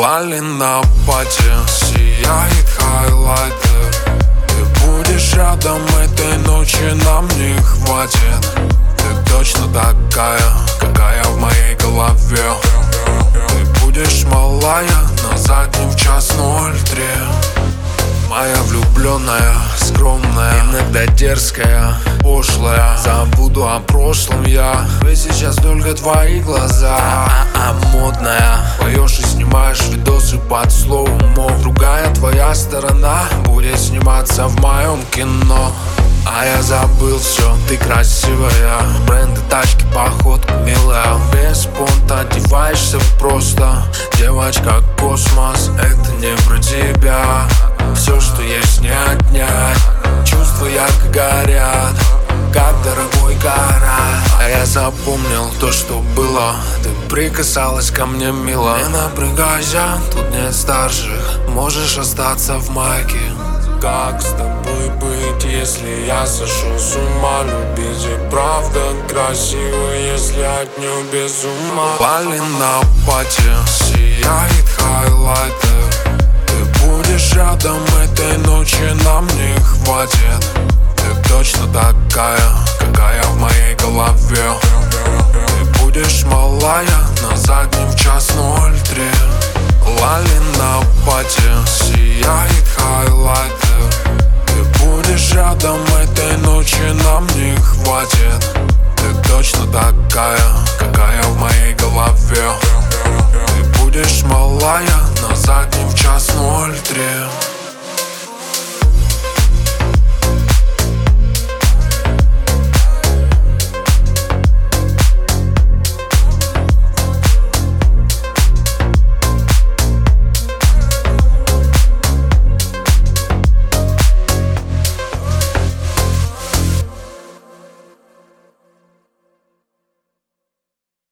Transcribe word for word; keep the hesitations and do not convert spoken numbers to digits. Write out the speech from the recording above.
Лали на пати, сияет хайлайтер. Ты будешь рядом этой ночи, нам не хватит. Ты точно такая, какая в моей голове. Ты будешь малая на заднем в час ноль три. Моя влюбленная, скромная, иногда дерзкая, пошлая. Забуду о прошлом я, ведь сейчас только твои глаза. А-а-а, модная, поешь и снимаешь видосы под слоумо. Другая твоя сторона будет сниматься в моем кино. А я забыл все, ты красивая. Бренды, тачки, походка милая. Без понта одеваешься просто. Девочка космос, это не про тебя. Все, что есть, не отнять. Чувства ярко горят, как дорогой Карат. А я запомнил то, что было. Ты прикасалась ко мне мило. Не напрягайся, тут нет старших. Можешь остаться в майке. Как с тобой быть, если я сошел с ума? Любить и правда красиво, если от нее без ума. Лали на пати, сияет хайлайтер. Ты будешь рядом этой ночи, нам не хватит. Ты точно такая, какая в моей голове. Ты будешь малая на заднем в час ноль три. Лали на пати, сияет хайлайтер. Ты будешь рядом этой ночи, нам не хватит. Ты точно такая, какая в моей голове. Ты будешь малая